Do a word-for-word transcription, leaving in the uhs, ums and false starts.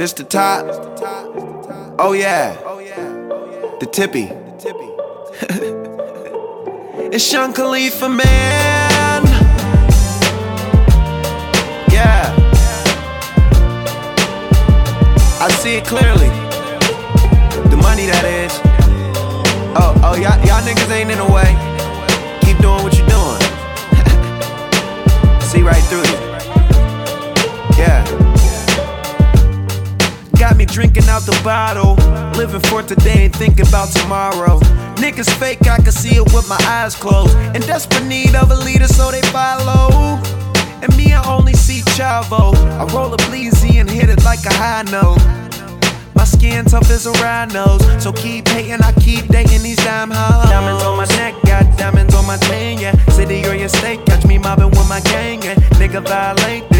This the top. Oh yeah. The tippy. It's Sean Khalifa, man. Yeah. I see it clearly. The money that is. Oh, oh, y'all, y'all niggas ain't in the way. Keep doing what you're doing. See right through you. Yeah. Got me drinking out the bottle, living for today and thinking about tomorrow. Niggas fake, I can see it with my eyes closed. In desperate need of a leader, so they follow. And me, I only see Chavo. I roll a bleezy and hit it like a high note. My skin tough as a rhino's, so keep hating, I keep dating these dime hoes. Diamonds on my neck, got diamonds on my chain, yeah. City or your state, catch me mobbing with my gang, yeah. Nigga violate